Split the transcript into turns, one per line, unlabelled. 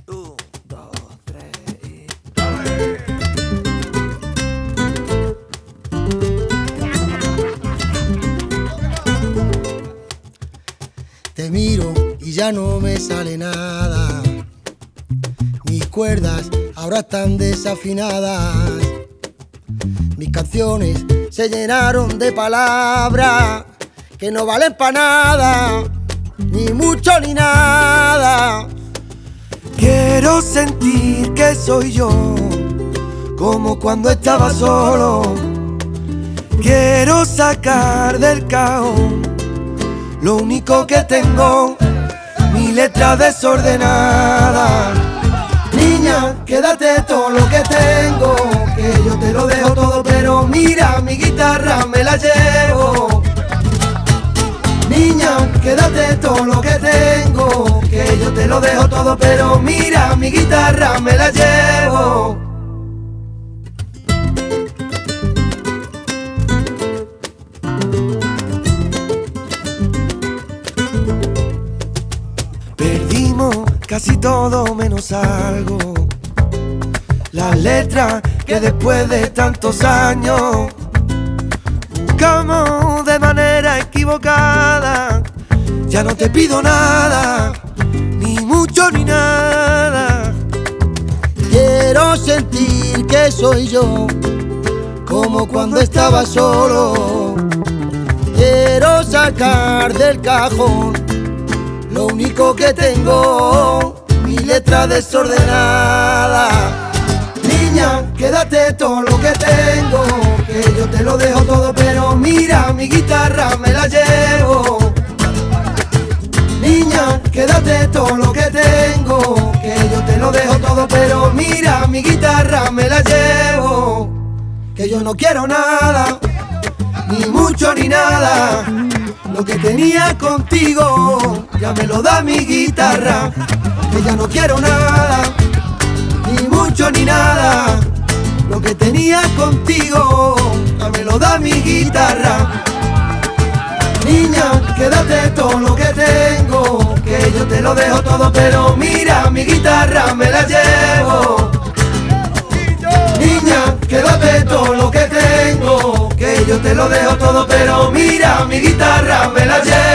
1, 2, 3 y...
Te miro y ya no me sale nada. Mis cuerdas ahora están desafinadas. Mis canciones se llenaron de palabras que no valen para nada, ni mucho ni nada.
Quiero sentir que soy yo, como cuando estaba solo. Quiero sacar del cajón lo único que tengo, mi letra desordenada. Niña, quédate todo lo que tengo, que yo te lo dejo todo, pero mira, mi guitarra me la llevo. Niña, quédate todo lo que tengo, que yo te lo dejo todo, pero mira, mi guitarra me la llevo. Perdimos casi todo menos algo, las letras que después de tantos años buscamos de manera equivocada. Ya no te pido nada, ni mucho ni nada.
Quiero sentir que soy yo, como cuando estaba solo. Quiero sacar del cajón lo único que tengo, mi letra desordenada. Niña, quédate todo lo que tengo, que yo te lo dejo todo, pero mira, mi guitarra me la llevo. Niña, quédate todo lo que tengo, que yo te lo dejo todo, pero mira, mi guitarra me la llevo. Que yo no quiero nada, ni mucho ni nada. Lo que tenía contigo ya me lo da mi guitarra. Que ya no quiero nada, ni mucho ni nada. Lo que tenía contigo ya me lo da mi guitarra. Niña, quédate todo lo que tengo, que yo te lo dejo todo, pero mira, mi guitarra me la llevo. Niña, quédate todo lo que tengo, que yo te lo dejo todo, pero mira, mi guitarra me la llevo.